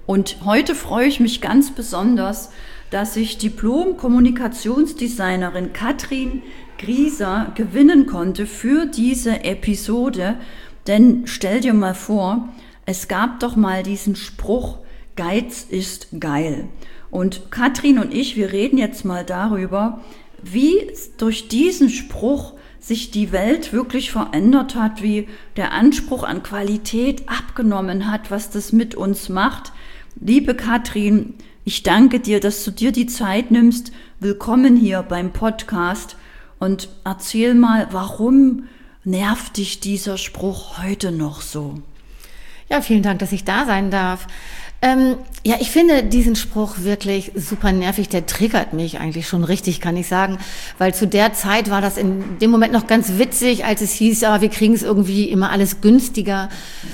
Und heute freue ich mich ganz besonders, dass ich Diplom-Kommunikationsdesignerin Katrin Grieser gewinnen konnte für diese Episode. Denn stell dir mal vor, es gab doch mal diesen Spruch, Geiz ist geil. Und Katrin und ich, wir reden jetzt mal darüber, wie durch diesen Spruch sich die Welt wirklich verändert hat, wie der Anspruch an Qualität abgenommen hat, was das mit uns macht. Liebe Katrin, ich danke dir, dass du dir die Zeit nimmst. Willkommen hier beim Podcast und erzähl mal, warum nervt dich dieser Spruch heute noch so? Ja, vielen Dank, dass ich da sein darf. Ich finde diesen Spruch wirklich super nervig. Der triggert mich eigentlich schon richtig, kann ich sagen. Weil zu der Zeit war das in dem Moment noch ganz witzig, als es hieß, wir kriegen es irgendwie immer alles günstiger.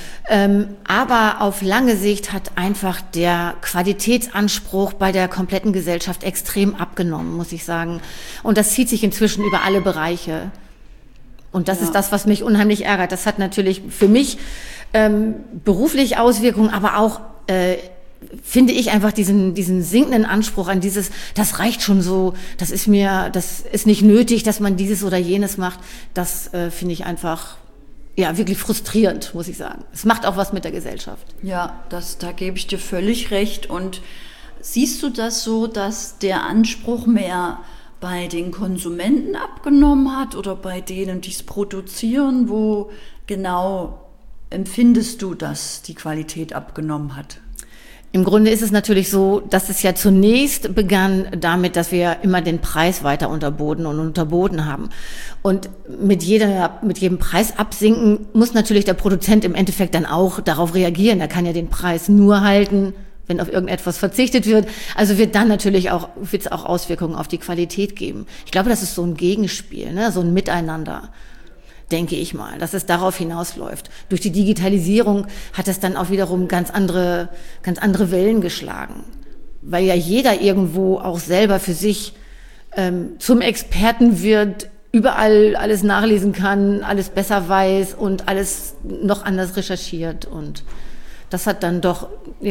Aber auf lange Sicht hat einfach der Qualitätsanspruch bei der kompletten Gesellschaft extrem abgenommen, muss ich sagen. Und das zieht sich inzwischen über alle Bereiche. Und das ist das, was mich unheimlich ärgert. Das hat natürlich für mich beruflich Auswirkungen, aber auch finde ich einfach diesen sinkenden Anspruch an dieses, das reicht schon so, das ist nicht nötig, dass man dieses oder jenes macht. Das finde ich einfach wirklich frustrierend, muss ich sagen. Es macht auch was mit der Gesellschaft. Ja, da gebe ich dir völlig recht. Und siehst du das so, dass der Anspruch mehr bei den Konsumenten abgenommen hat oder bei denen, die es produzieren? Wo genau empfindest du, dass die Qualität abgenommen hat? Im Grunde ist es natürlich so, dass es ja zunächst begann damit, dass wir immer den Preis weiter unterboten haben. Und mit jedem Preis absinken muss natürlich der Produzent im Endeffekt dann auch darauf reagieren. Er kann ja den Preis nur halten, wenn auf irgendetwas verzichtet wird. Also wird es auch Auswirkungen auf die Qualität geben. Ich glaube, das ist so ein Gegenspiel, so ein Miteinander, denke ich mal, dass es darauf hinausläuft. Durch die Digitalisierung hat es dann auch wiederum ganz andere Wellen geschlagen, weil ja jeder irgendwo auch selber für sich zum Experten wird, überall alles nachlesen kann, alles besser weiß und alles noch anders recherchiert. Und das hat dann doch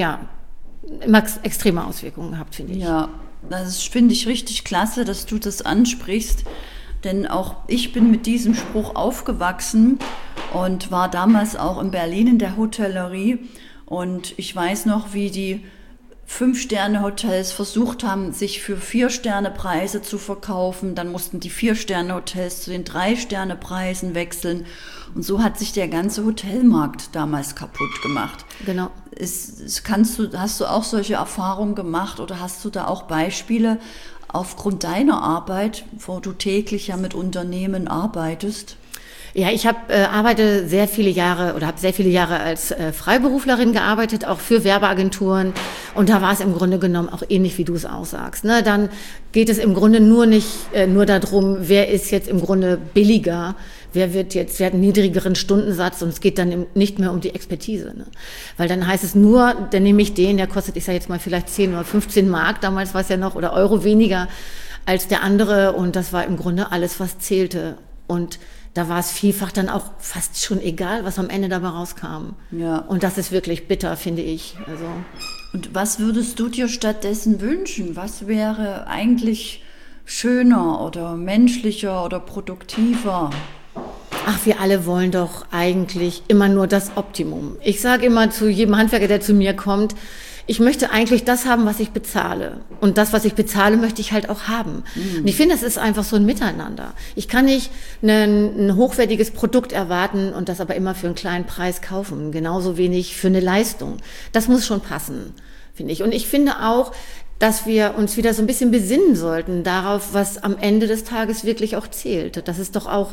immer extreme Auswirkungen gehabt, finde ich. Ja, das finde ich richtig klasse, dass du das ansprichst. Denn auch ich bin mit diesem Spruch aufgewachsen und war damals auch in Berlin in der Hotellerie. Und ich weiß noch, wie die 5-Sterne-Hotels versucht haben, sich für 4-Sterne-Preise zu verkaufen. Dann mussten die 4-Sterne-Hotels zu den 3-Sterne-Preisen wechseln. Und so hat sich der ganze Hotelmarkt damals kaputt gemacht. Genau. Hast du auch solche Erfahrungen gemacht oder hast du da auch Beispiele aufgrund deiner Arbeit, wo du täglich ja mit Unternehmen arbeitest? Ja, ich arbeite sehr viele Jahre als Freiberuflerin gearbeitet, auch für Werbeagenturen. Und da war es im Grunde genommen auch ähnlich, wie du es auch sagst. Dann geht es im Grunde nur darum, wer ist jetzt im Grunde billiger, wer hat einen niedrigeren Stundensatz, und es geht dann nicht mehr um die Expertise. Weil dann heißt es nur, dann nehme ich den, der kostet, ich sage jetzt mal vielleicht 10 oder 15 Mark, damals war es ja noch, oder Euro weniger als der andere. Und das war im Grunde alles, was zählte. Und da war es vielfach dann auch fast schon egal, was am Ende dabei rauskam. Ja. Und das ist wirklich bitter, finde ich. Also. Und was würdest du dir stattdessen wünschen? Was wäre eigentlich schöner oder menschlicher oder produktiver? Ach, wir alle wollen doch eigentlich immer nur das Optimum. Ich sage immer zu jedem Handwerker, der zu mir kommt, ich möchte eigentlich das haben, was ich bezahle. Und das, was ich bezahle, möchte ich halt auch haben. Mhm. Und ich finde, es ist einfach so ein Miteinander. Ich kann nicht ein hochwertiges Produkt erwarten und das aber immer für einen kleinen Preis kaufen. Genauso wenig für eine Leistung. Das muss schon passen, finde ich. Und ich finde auch, dass wir uns wieder so ein bisschen besinnen sollten darauf, was am Ende des Tages wirklich auch zählt. Das ist doch auch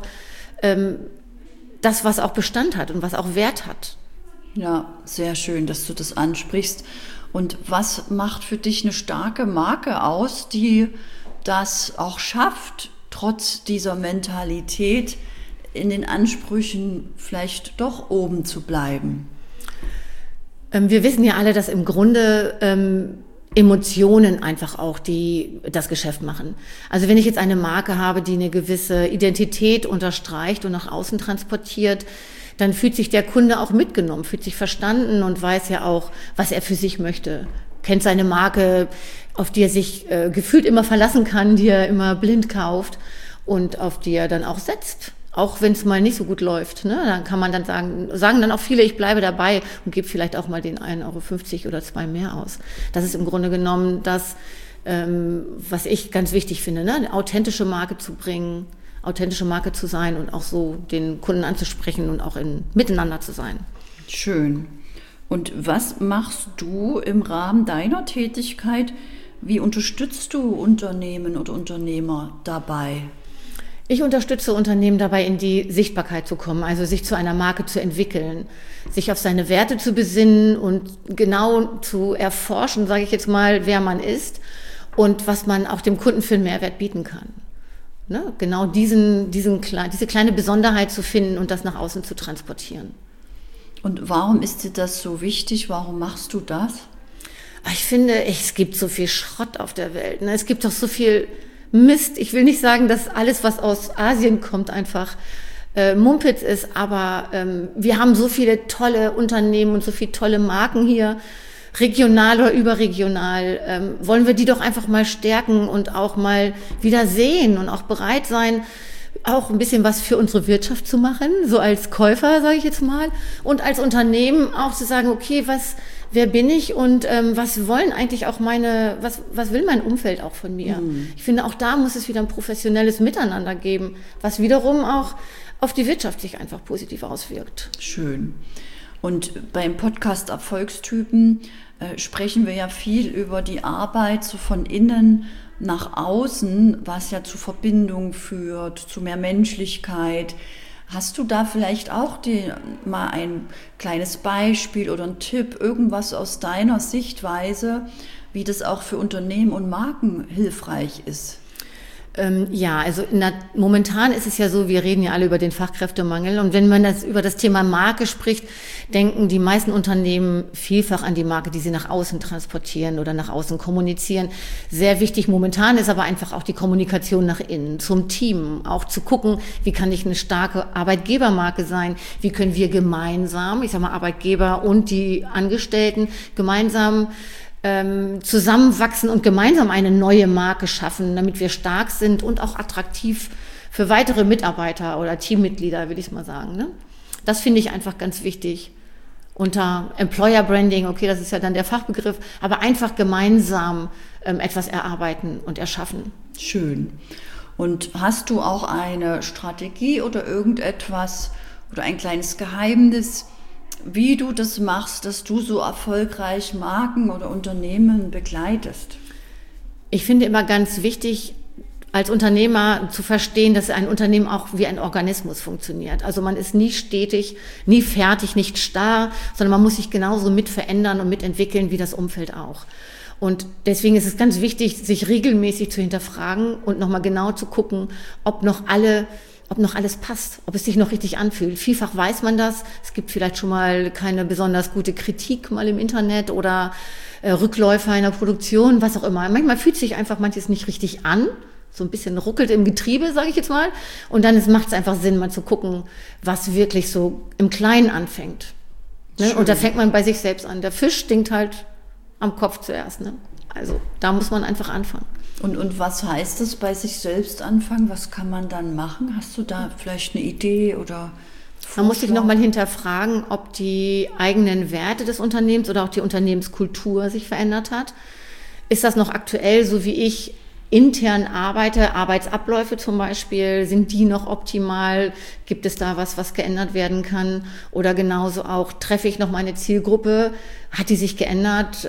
das, was auch Bestand hat und was auch Wert hat. Ja, sehr schön, dass du das ansprichst. Und was macht für dich eine starke Marke aus, die das auch schafft, trotz dieser Mentalität in den Ansprüchen vielleicht doch oben zu bleiben? Wir wissen ja alle, dass im Grunde Emotionen einfach auch, die das Geschäft machen. Also wenn ich jetzt eine Marke habe, die eine gewisse Identität unterstreicht und nach außen transportiert, dann fühlt sich der Kunde auch mitgenommen, fühlt sich verstanden und weiß ja auch, was er für sich möchte. Kennt seine Marke, auf die er sich gefühlt immer verlassen kann, die er immer blind kauft und auf die er dann auch setzt. Auch wenn es mal nicht so gut läuft, ne? Dann kann man dann sagen dann auch viele, ich bleibe dabei und gebe vielleicht auch mal den 1,50 € oder 2 mehr aus. Das ist im Grunde genommen das, was ich ganz wichtig finde, ne? Eine authentische Marke zu bringen, authentische Marke zu sein und auch so den Kunden anzusprechen und auch miteinander zu sein. Schön. Und was machst du im Rahmen deiner Tätigkeit? Wie unterstützt du Unternehmen oder Unternehmer dabei? Ich unterstütze Unternehmen dabei, in die Sichtbarkeit zu kommen, also sich zu einer Marke zu entwickeln, sich auf seine Werte zu besinnen und genau zu erforschen, sage ich jetzt mal, wer man ist und was man auch dem Kunden für einen Mehrwert bieten kann. Ne? Genau diese kleine Besonderheit zu finden und das nach außen zu transportieren. Und warum ist dir das so wichtig? Warum machst du das? Ich finde, es gibt so viel Schrott auf der Welt. Ne? Es gibt doch so viel Mist. Ich will nicht sagen, dass alles, was aus Asien kommt, einfach Mumpitz ist, aber wir haben so viele tolle Unternehmen und so viele tolle Marken hier, regional oder überregional. Wollen wir die doch einfach mal stärken und auch mal wieder sehen und auch bereit sein, auch ein bisschen was für unsere Wirtschaft zu machen, so als Käufer, sage ich jetzt mal, und als Unternehmen auch zu sagen, okay, wer bin ich und was wollen eigentlich auch was will mein Umfeld auch von mir? Ich finde, auch da muss es wieder ein professionelles Miteinander geben, was wiederum auch auf die Wirtschaft sich einfach positiv auswirkt. Schön. Und beim Podcast Erfolgstypen sprechen wir ja viel über die Arbeit so von innen nach außen, was ja zu Verbindung führt, zu mehr Menschlichkeit. Hast du da vielleicht auch mal ein kleines Beispiel oder einen Tipp, irgendwas aus deiner Sichtweise, wie das auch für Unternehmen und Marken hilfreich ist? Ja, also momentan ist es ja so, wir reden ja alle über den Fachkräftemangel und wenn man über das Thema Marke spricht, denken die meisten Unternehmen vielfach an die Marke, die sie nach außen transportieren oder nach außen kommunizieren. Sehr wichtig momentan ist aber einfach auch die Kommunikation nach innen, zum Team, auch zu gucken, wie kann ich eine starke Arbeitgebermarke sein, wie können wir gemeinsam, ich sag mal Arbeitgeber und die Angestellten gemeinsam zusammenwachsen und gemeinsam eine neue Marke schaffen, damit wir stark sind und auch attraktiv für weitere Mitarbeiter oder Teammitglieder, will ich mal sagen. Ne? Das finde ich einfach ganz wichtig. Unter Employer Branding, okay, das ist ja dann der Fachbegriff, aber einfach gemeinsam etwas erarbeiten und erschaffen. Schön. Und hast du auch eine Strategie oder irgendetwas oder ein kleines Geheimnis, wie du das machst, dass du so erfolgreich Marken oder Unternehmen begleitest? Ich finde immer ganz wichtig, als Unternehmer zu verstehen, dass ein Unternehmen auch wie ein Organismus funktioniert. Also man ist nie stetig, nie fertig, nicht starr, sondern man muss sich genauso mit verändern und mitentwickeln wie das Umfeld auch. Und deswegen ist es ganz wichtig, sich regelmäßig zu hinterfragen und nochmal genau zu gucken, ob noch alles passt, ob es sich noch richtig anfühlt. Vielfach weiß man das. Es gibt vielleicht schon mal keine besonders gute Kritik mal im Internet oder Rückläufer in der Produktion, was auch immer. Manchmal fühlt sich einfach manches nicht richtig an. So ein bisschen ruckelt im Getriebe, sage ich jetzt mal. Und dann macht es einfach Sinn, mal zu gucken, was wirklich so im Kleinen anfängt. Ne? Und da fängt man bei sich selbst an. Der Fisch stinkt halt am Kopf zuerst. Ne? Also da muss man einfach anfangen. Und was heißt das, bei sich selbst anfangen? Was kann man dann machen? Hast du da vielleicht eine Idee oder Vorschlag? Man muss sich nochmal hinterfragen, ob die eigenen Werte des Unternehmens oder auch die Unternehmenskultur sich verändert hat. Ist das noch aktuell, so wie ich intern arbeite, Arbeitsabläufe zum Beispiel, sind die noch optimal? Gibt es da was geändert werden kann? Oder genauso auch, treffe ich noch meine Zielgruppe? Hat die sich geändert?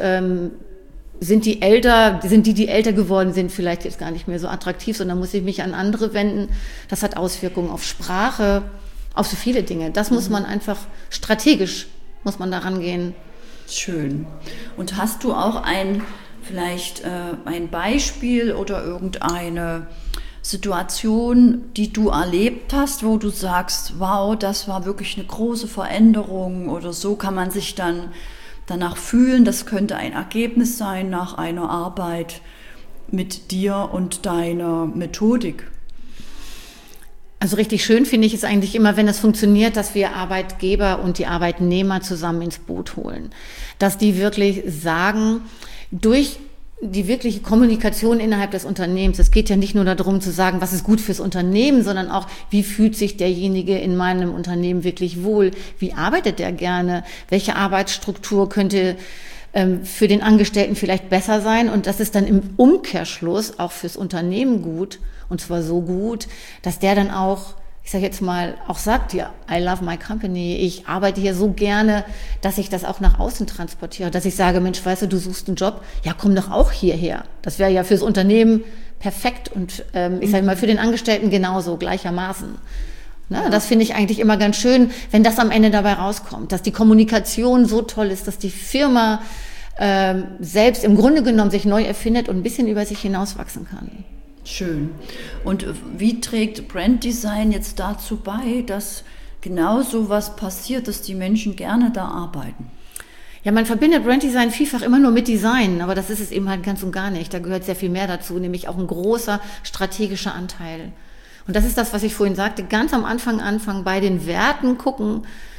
Sind die älter geworden sind, vielleicht jetzt gar nicht mehr so attraktiv, sondern muss ich mich an andere wenden. Das hat Auswirkungen auf Sprache, auf so viele Dinge. Das muss man einfach strategisch, muss man da rangehen. Schön. Und hast du auch vielleicht ein Beispiel oder irgendeine Situation, die du erlebt hast, wo du sagst, wow, das war wirklich eine große Veränderung oder so kann man sich dann danach fühlen, das könnte ein Ergebnis sein nach einer Arbeit mit dir und deiner Methodik? Also richtig schön finde ich es eigentlich immer, wenn es funktioniert, dass wir Arbeitgeber und die Arbeitnehmer zusammen ins Boot holen. Dass die wirklich sagen, durch die wirkliche Kommunikation innerhalb des Unternehmens, es geht ja nicht nur darum zu sagen, was ist gut fürs Unternehmen, sondern auch, wie fühlt sich derjenige in meinem Unternehmen wirklich wohl, wie arbeitet er gerne, welche Arbeitsstruktur könnte für den Angestellten vielleicht besser sein, und das ist dann im Umkehrschluss auch fürs Unternehmen gut, und zwar so gut, dass der dann auch, ich sage jetzt mal, auch sagt, ja, I love my company, ich arbeite hier so gerne, dass ich das auch nach außen transportiere, dass ich sage, Mensch, weißt du suchst einen Job, ja, komm doch auch hierher. Das wäre ja fürs Unternehmen perfekt und ich sage mal, für den Angestellten genauso, gleichermaßen. Ne, das finde ich eigentlich immer ganz schön, wenn das am Ende dabei rauskommt, dass die Kommunikation so toll ist, dass die Firma selbst im Grunde genommen sich neu erfindet und ein bisschen über sich hinauswachsen kann. Schön. Und wie trägt Branddesign jetzt dazu bei, dass genau so was passiert, dass die Menschen gerne da arbeiten? Ja, man verbindet Branddesign vielfach immer nur mit Design, aber das ist es eben halt ganz und gar nicht. Da gehört sehr viel mehr dazu, nämlich auch ein großer strategischer Anteil. Und das ist das, was ich vorhin sagte, ganz am Anfang bei den Werten gucken,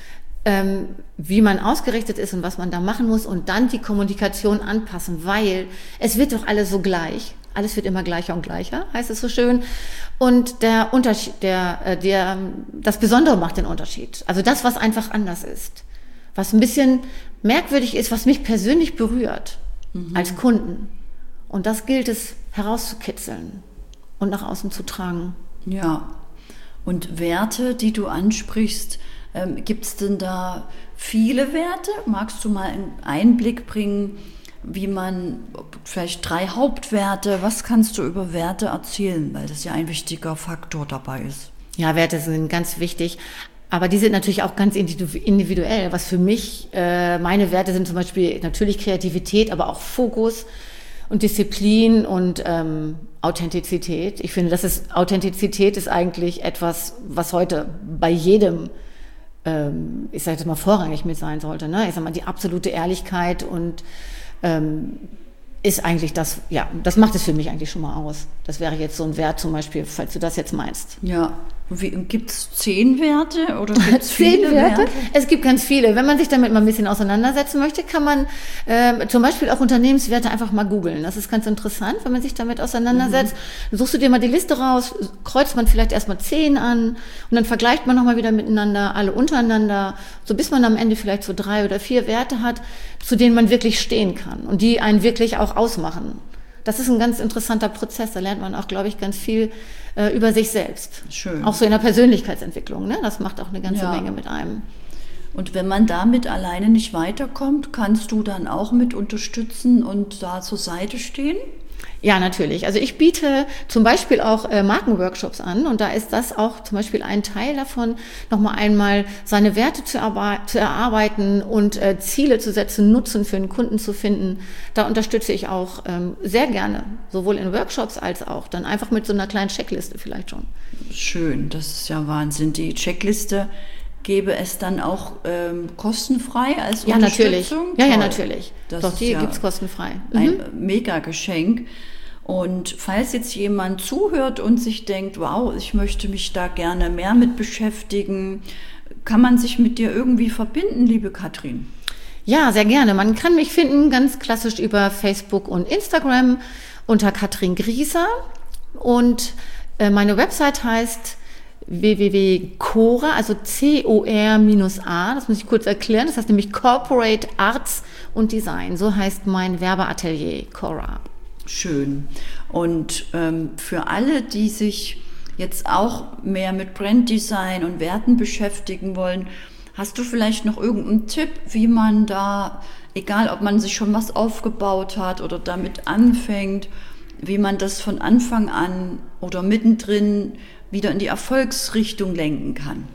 wie man ausgerichtet ist und was man da machen muss, und dann die Kommunikation anpassen, weil es wird doch alles so gleich. Alles wird immer gleicher und gleicher, heißt es so schön. Und der Unterschied, das Besondere macht den Unterschied. Also das, was einfach anders ist. Was ein bisschen merkwürdig ist, was mich persönlich berührt als Kunden. Und das gilt es herauszukitzeln und nach außen zu tragen. Ja, und Werte, die du ansprichst, gibt es denn da viele Werte? Magst du mal einen Einblick bringen, wie man, vielleicht 3 Hauptwerte, was kannst du über Werte erzählen, weil das ja ein wichtiger Faktor dabei ist? Ja, Werte sind ganz wichtig, aber die sind natürlich auch ganz individuell. Was für mich, meine Werte sind zum Beispiel natürlich Kreativität, aber auch Fokus und Disziplin und Authentizität. Ich finde, Authentizität ist eigentlich etwas, was heute bei jedem, ich sage jetzt mal, vorrangig mit sein sollte. Ne? Ich sage mal, die absolute Ehrlichkeit und ist eigentlich das, ja, das macht es für mich eigentlich schon mal aus. Das wäre jetzt so ein Wert zum Beispiel, falls du das jetzt meinst. Ja. Gibt es 10 Werte oder gibt es viele 10 Werte? Werte? Es gibt ganz viele. Wenn man sich damit mal ein bisschen auseinandersetzen möchte, kann man zum Beispiel auch Unternehmenswerte einfach mal googeln. Das ist ganz interessant, wenn man sich damit auseinandersetzt. Dann suchst du dir mal die Liste raus, kreuzt man vielleicht erstmal 10 an und dann vergleicht man nochmal wieder miteinander, alle untereinander, so bis man am Ende vielleicht so 3 oder 4 Werte hat, zu denen man wirklich stehen kann und die einen wirklich auch ausmachen. Das ist ein ganz interessanter Prozess. Da lernt man auch, glaube ich, ganz viel über sich selbst. Schön. Auch so in der Persönlichkeitsentwicklung. Ne? Das macht auch eine ganze Menge mit einem. Und wenn man damit alleine nicht weiterkommt, kannst du dann auch mit unterstützen und da zur Seite stehen? Ja, natürlich. Also ich biete zum Beispiel auch Markenworkshops an und da ist das auch zum Beispiel ein Teil davon, nochmal einmal seine Werte zu erarbeiten und Ziele zu setzen, Nutzen für den Kunden zu finden. Da unterstütze ich auch sehr gerne, sowohl in Workshops als auch dann einfach mit so einer kleinen Checkliste vielleicht schon. Schön, das ist ja Wahnsinn. Die Checkliste gäbe es dann auch kostenfrei als Unterstützung? Natürlich. Ja, natürlich. Das Doch, die ja gibt's kostenfrei. Ein Mega-Geschenk. Und falls jetzt jemand zuhört und sich denkt, wow, ich möchte mich da gerne mehr mit beschäftigen, kann man sich mit dir irgendwie verbinden, liebe Katrin? Ja, sehr gerne. Man kann mich finden, ganz klassisch über Facebook und Instagram unter Katrin Grieser. Und meine Website heißt www.cora, also COR-A, das muss ich kurz erklären, das heißt nämlich Corporate Arts und Design. So heißt mein Werbeatelier, Cora. Schön. Und für alle, die sich jetzt auch mehr mit Branddesign und Werten beschäftigen wollen, hast du vielleicht noch irgendeinen Tipp, wie man da, egal ob man sich schon was aufgebaut hat oder damit anfängt, wie man das von Anfang an oder mittendrin wieder in die Erfolgsrichtung lenken kann?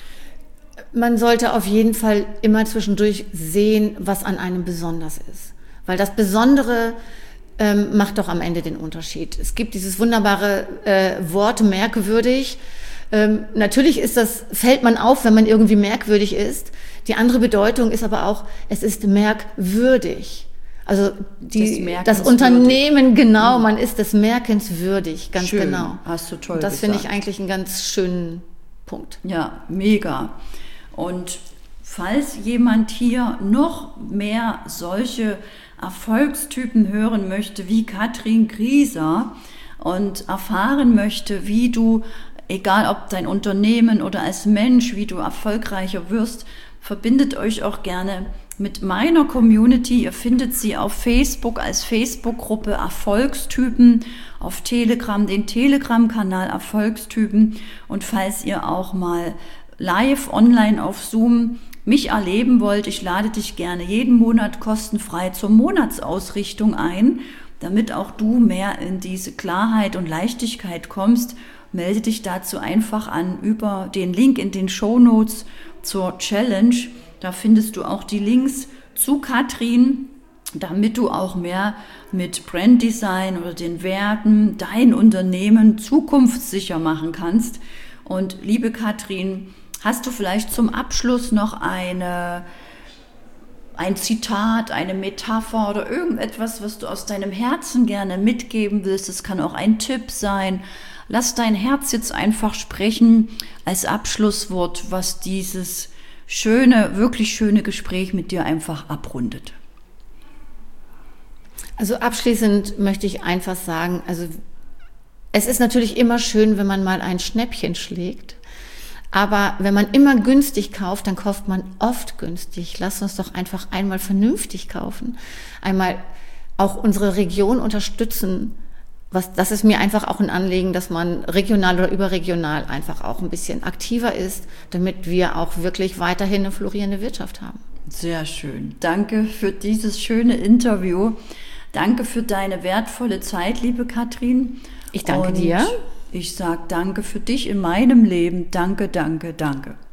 Man sollte auf jeden Fall immer zwischendurch sehen, was an einem besonders ist. Weil das Besondere macht doch am Ende den Unterschied. Es gibt dieses wunderbare Wort merkwürdig. Natürlich fällt man auf, wenn man irgendwie merkwürdig ist. Die andere Bedeutung ist aber auch, es ist merkwürdig. Also das Merkenswürdig. Unternehmen, genau, man ist des Merkens würdig, ganz Schön, genau. hast du toll Und das gesagt. finde ich eigentlich einen ganz schönen Punkt. Ja, mega. Und falls jemand hier noch mehr solche Erfolgstypen hören möchte wie Katrin Grieser und erfahren möchte, wie du, egal ob dein Unternehmen oder als Mensch, wie du erfolgreicher wirst, verbindet euch auch gerne mit meiner Community. Ihr findet sie auf Facebook als Facebook-Gruppe Erfolgstypen, auf Telegram den Telegram-Kanal Erfolgstypen. Und falls ihr auch mal live online auf Zoom mich erleben wollt, ich lade dich gerne jeden Monat kostenfrei zur Monatsausrichtung ein, damit auch du mehr in diese Klarheit und Leichtigkeit kommst. Melde dich dazu einfach an über den Link in den Shownotes zur Challenge. Da findest du auch die Links zu Katrin, damit du auch mehr mit Branddesign oder den Werten dein Unternehmen zukunftssicher machen kannst. Und liebe Katrin, hast du vielleicht zum Abschluss noch ein Zitat, eine Metapher oder irgendetwas, was du aus deinem Herzen gerne mitgeben willst? Es kann auch ein Tipp sein. Lass dein Herz jetzt einfach sprechen als Abschlusswort, was dieses schöne, wirklich schöne Gespräch mit dir einfach abrundet. Also abschließend möchte ich einfach sagen, also es ist natürlich immer schön, wenn man mal ein Schnäppchen schlägt. Aber wenn man immer günstig kauft, dann kauft man oft günstig. Lass uns doch einfach einmal vernünftig kaufen. Einmal auch unsere Region unterstützen. Das ist mir einfach auch ein Anliegen, dass man regional oder überregional einfach auch ein bisschen aktiver ist, damit wir auch wirklich weiterhin eine florierende Wirtschaft haben. Sehr schön. Danke für dieses schöne Interview. Danke für deine wertvolle Zeit, liebe Katrin. Ich danke dir. Ich sage danke für dich in meinem Leben. Danke, danke, danke.